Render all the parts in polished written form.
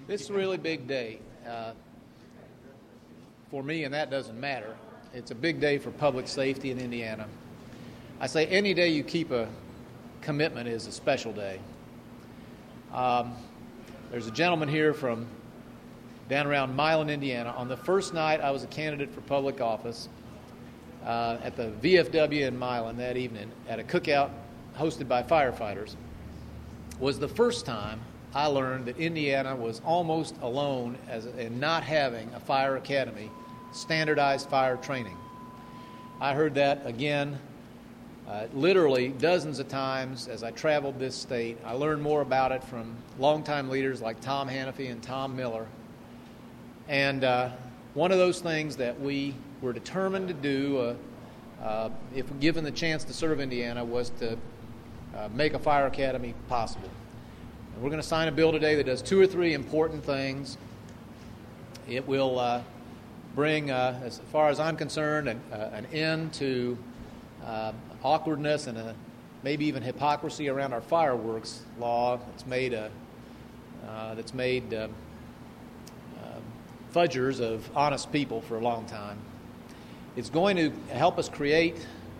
This is a really big day for me, and that doesn't matter. It's a big day for public safety in Indiana. I say any day you keep a commitment is a special day. There's a gentleman here from down around Milan, Indiana. On the first night I was a candidate for public office at the VFW in Milan that evening at a cookout hosted by firefighters, was the first time I learned that Indiana was almost alone in not having a fire academy, standardized fire training. I heard that again literally dozens of times as I traveled this state. I learned more about it from longtime leaders like Tom Hannafy and Tom Miller. And one of those things that we were determined to do, if given the chance to serve Indiana, was to make a fire academy possible. And we're going to sign a bill today that does two or three important things. It will bring, as far as I'm concerned, an end to awkwardness and maybe even hypocrisy around our fireworks law that's made fudgers of honest people for a long time. It's going to help us create,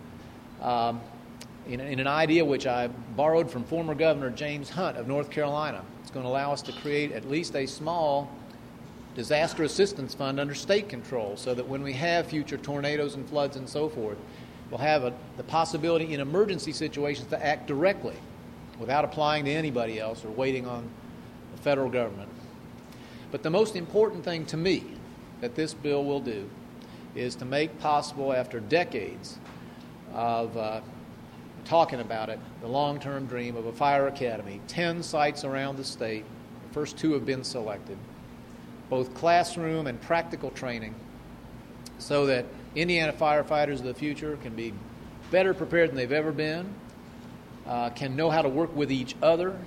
in an idea which I borrowed from former Governor James Hunt of North Carolina. It's going to allow us to create at least a small disaster assistance fund under state control so that when we have future tornadoes and floods and so forth, we'll have the possibility in emergency situations to act directly without applying to anybody else or waiting on the federal government. But the most important thing to me that this bill will do is to make possible, after decades of talking about it, the long-term dream of a fire academy. 10 sites around the state. The first 2 have been selected. Both classroom and practical training so that Indiana firefighters of the future can be better prepared than they've ever been, can know how to work with each other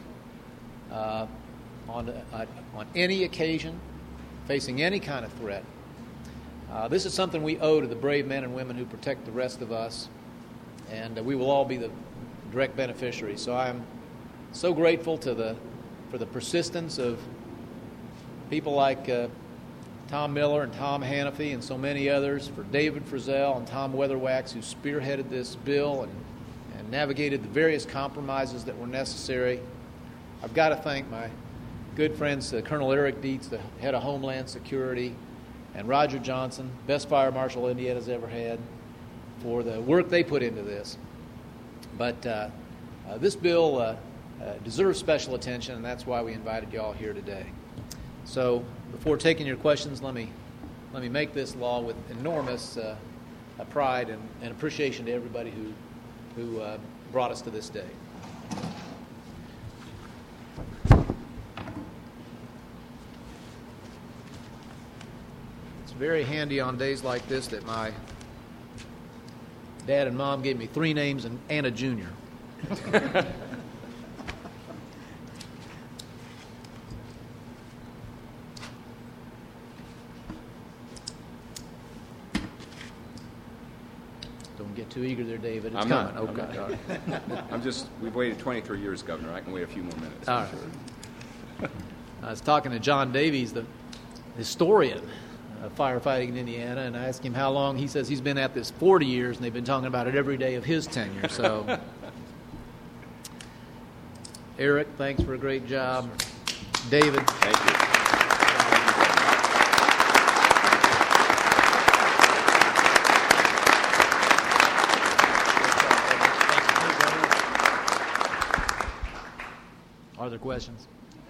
on any occasion, facing any kind of threat. This is something we owe to the brave men and women who protect the rest of us, and we will all be the direct beneficiaries. So I'm so grateful for the persistence of people like Tom Miller and Tom Hannafy and so many others, for David Frizzell and Tom Weatherwax, who spearheaded this bill and navigated the various compromises that were necessary. I've got to thank my good friends, Colonel Eric Dietz, the head of Homeland Security, and Roger Johnson, best fire marshal Indiana's ever had, for the work they put into this. But this bill deserves special attention, and that's why we invited you all here today. So before taking your questions, let me make this law with enormous pride and appreciation to everybody who brought us to this day. It's very handy on days like this that my Dad and Mom gave me 3 names and a junior. Don't get too eager there, David. It's coming. Okay. We've waited 23 years, Governor. I can wait a few more minutes. All right. Sure. I was talking to John Davies, the historian of firefighting in Indiana, and I asked him how long. He says he's been at this 40 years, and they've been talking about it every day of his tenure. So, Eric, thanks for a great job. David. Thank you. Are there questions?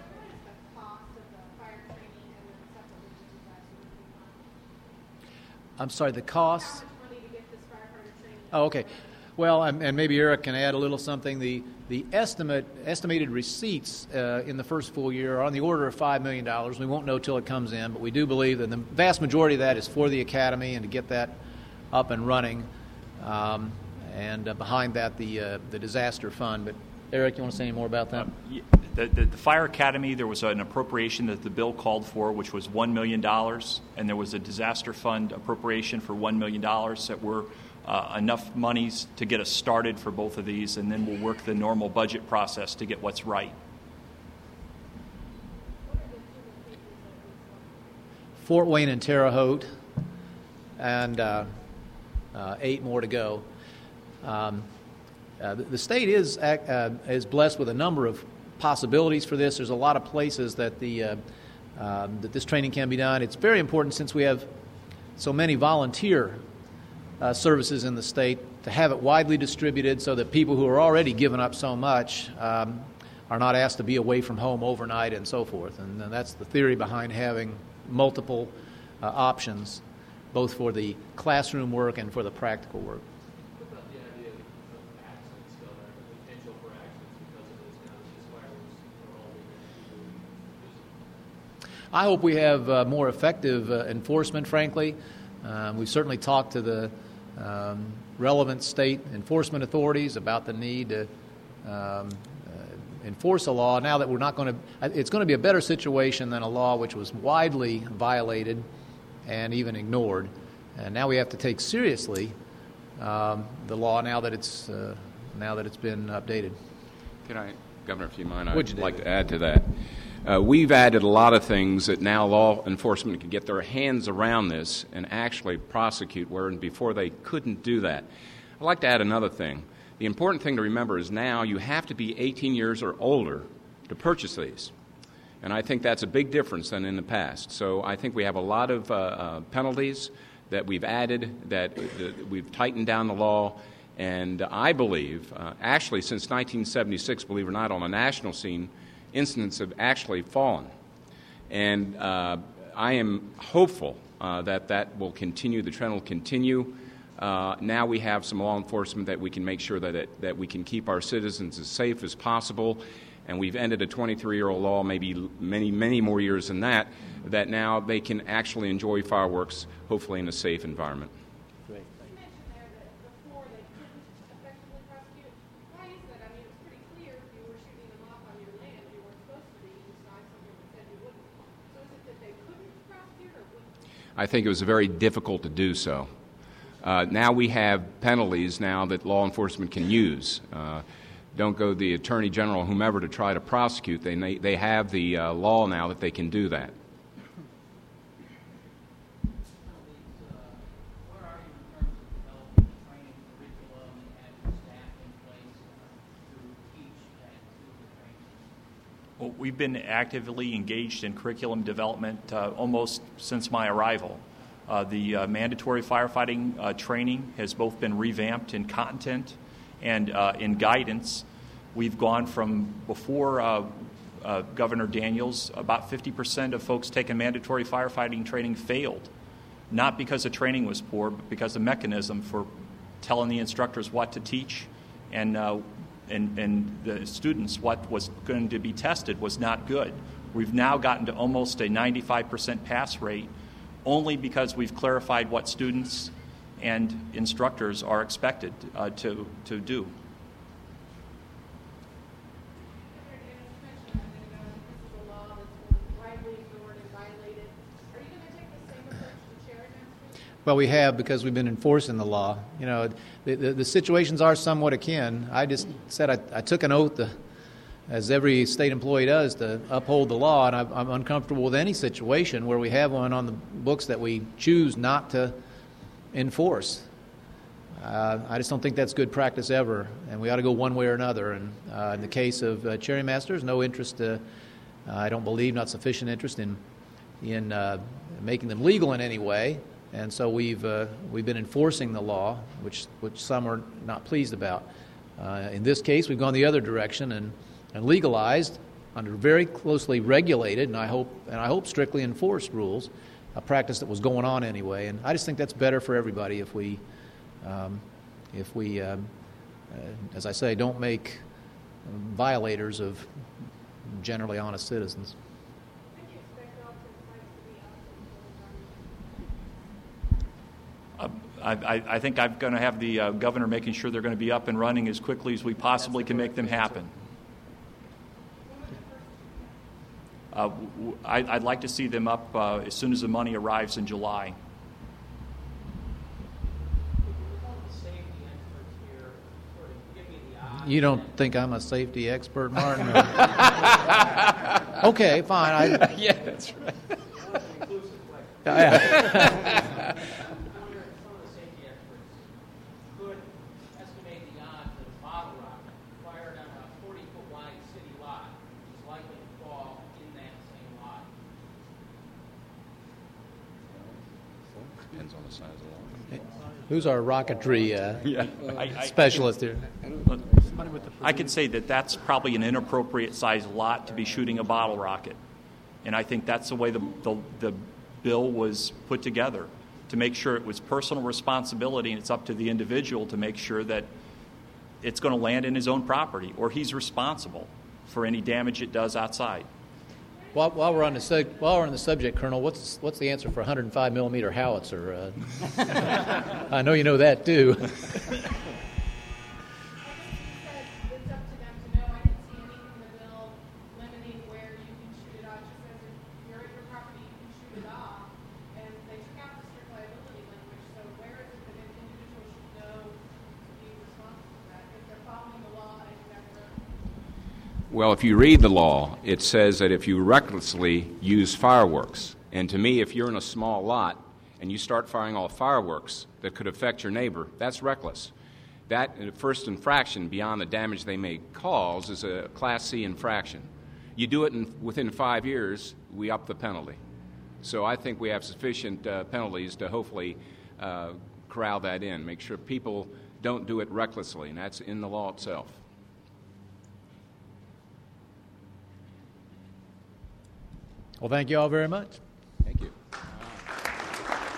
I'm sorry, the cost? Oh, okay. Well, and maybe Eric can add a little something. The estimated receipts in the first full year are on the order of $5 million. We won't know till it comes in, but we do believe that the vast majority of that is for the academy and to get that up and running. And behind that, the disaster fund. But Eric, you want to say any more about that? The Fire Academy, there was an appropriation that the bill called for, which was $1 million, and there was a disaster fund appropriation for $1 million that were enough monies to get us started for both of these, and then we'll work the normal budget process to get what's right. Fort Wayne and Terre Haute, and 8 more to go. The state is blessed with a number of possibilities for this. There's a lot of places that that this training can be done. It's very important, since we have so many volunteer services in the state, to have it widely distributed so that people who are already giving up so much are not asked to be away from home overnight and so forth. And that's the theory behind having multiple options, both for the classroom work and for the practical work. What about the idea of accidents, Governor, the potential for accidents because of this now that these fireworks are all being I hope we have more effective enforcement, frankly. We've certainly talked to the relevant state enforcement authorities about the need to enforce a law. Now that we're not going to, it's going to be a better situation than a law which was widely violated and even ignored. And now we have to take seriously the law now that it's been updated. Can I, Governor, if you mind, Would you, I'd like David? to add to that. We've added a lot of things that now law enforcement can get their hands around this and actually prosecute, where before they couldn't do that. I'd like to add another thing. The important thing to remember is now you have to be 18 years or older to purchase these. And I think that's a big difference than in the past. So I think we have a lot of penalties that we've added, that we've tightened down the law. And I believe, actually since 1976, believe it or not, on the national scene, incidents have actually fallen. And I am hopeful that will continue, the trend will continue. Now we have some law enforcement that we can make sure that we can keep our citizens as safe as possible. And we've ended a 23-year-old law, maybe many more years than that now they can actually enjoy fireworks, hopefully in a safe environment. Great. You mentioned there that before they couldn't effectively prosecute. Why is that? I mean, it was pretty clear if you were shooting them off on your land, you weren't supposed to be. You signed something that said you wouldn't. So is it that they couldn't prosecute or wouldn't? I think it was very difficult to do so. Now we have penalties now that law enforcement can use. Don't go to the Attorney General, whomever, to try to prosecute. They have the law now that they can do that. Where are you in terms of developing the training curriculum and having staff in place to teach and do the training? Well, we've been actively engaged in curriculum development almost since my arrival. The mandatory firefighting training has both been revamped in content and in guidance. We've gone from before Governor Daniels, about 50% of folks taking mandatory firefighting training failed, not because the training was poor, but because the mechanism for telling the instructors what to teach and the students what was going to be tested was not good. We've now gotten to almost a 95% pass rate only because we've clarified what students and instructors are expected to do. Well, we have, because we've been enforcing the law. You know, the situations are somewhat akin. I just said I took an oath, as every state employee does, to uphold the law, and I'm uncomfortable with any situation where we have one on the books that we choose not to enforce. I just don't think that's good practice ever, and we ought to go one way or another. And in the case of Cherry Masters, no interest, I don't believe, not sufficient interest in making them legal in any way. And so we've been enforcing the law, which some are not pleased about. In this case, we've gone the other direction and legalized under very closely regulated and I hope strictly enforced rules, a practice that was going on anyway. And I just think that's better for everybody if we, as I say, don't make violators of generally honest citizens. I think I'm going to have the governor making sure they're going to be up and running as quickly as we possibly can make them happen. I'd like to see them up as soon as the money arrives in July. You don't think I'm a safety expert, Martin? Okay, fine. Yeah, that's right. Yeah. wonder if some of the safety experts could estimate the odds that a bottle rocket fired on a 40-foot wide city lot is likely to fall in that same lot. Depends on the size of the lawn. Who's our rocketry specialist here? I could say that that's probably an inappropriate sized lot to be shooting a bottle rocket. And I think that's the way the bill was put together, to make sure it was personal responsibility, and it's up to the individual to make sure that it's going to land in his own property, or he's responsible for any damage it does outside. While we're on the subject, Colonel, what's the answer for 105 millimeter howitzer? I know you know that too. It's up to them to know. I didn't see anything in the bill limiting where you can shoot it off. It just says if you're at your property, you can shoot it off. And they took out the strict liability language. So where is it that an individual should know to be responsible for that? If they're following the law and you have their own. Well, if you read the law, it says that if you recklessly use fireworks, and to me, if you're in a small lot and you start firing off fireworks that could affect your neighbor, that's reckless. That first infraction beyond the damage they may cause is a Class C infraction. You do it within 5 years, we up the penalty. So I think we have sufficient penalties to hopefully corral that in, make sure people don't do it recklessly, and that's in the law itself. Well, thank you all very much. Thank you.